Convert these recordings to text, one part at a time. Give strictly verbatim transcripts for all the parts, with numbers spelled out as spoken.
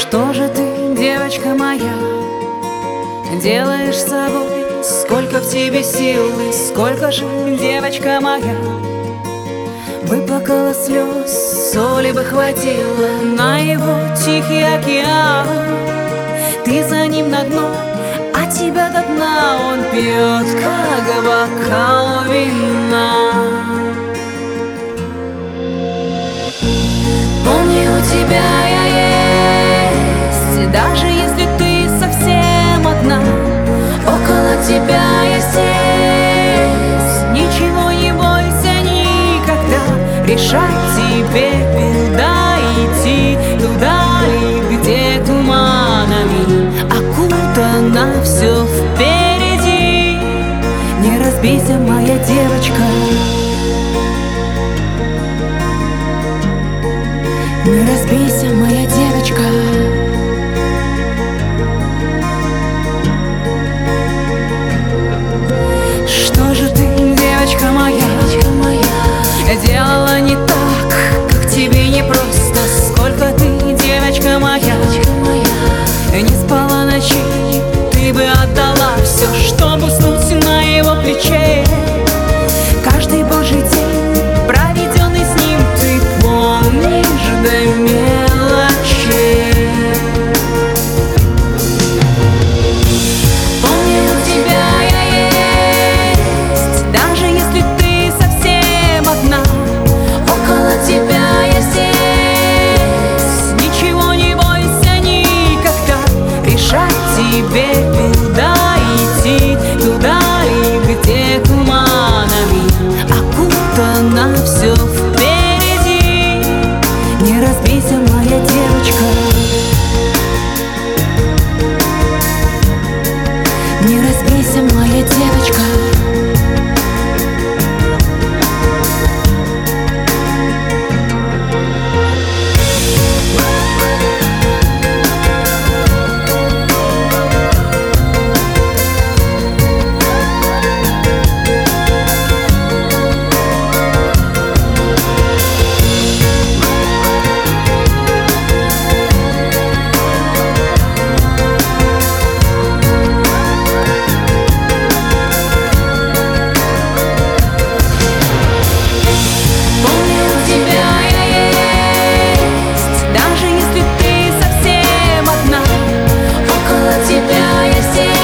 Что же ты, девочка моя, делаешь с собой? Сколько в тебе сил и сколько же, девочка моя, выплакала слез, соли бы хватило на его тихий океан. Ты за ним на дно, а тебя до дна он пьет, как бокал вина. Помни, у тебя я есть, даже если ты совсем одна. Около тебя я здесь, ничего не бойся никогда. Решать тебе, куда идти, туда ли, где туманами окутано все впереди. Не разбейся, моя девочка, не разбейся, моя девочка. Что же ты, девочка моя, делала не так, как тебе не просто? Сколько ты, девочка моя, не спала ночи, ты бы отдала все, чтобы уснуть на его плече. Каждый божий день, проведенный с ним, ты помнишь до мелочей. Помни, у тебя я есть, даже если ты совсем одна. Около тебя я здесь, ничего не бойся никогда. Решать тебе, куда идти, туда ли, где туманами окутано все впереди. Не разбейся, моя девочка, не разбейся, моя девочка.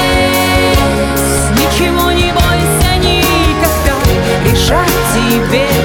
Ничего не бойся никогда, решать тебе.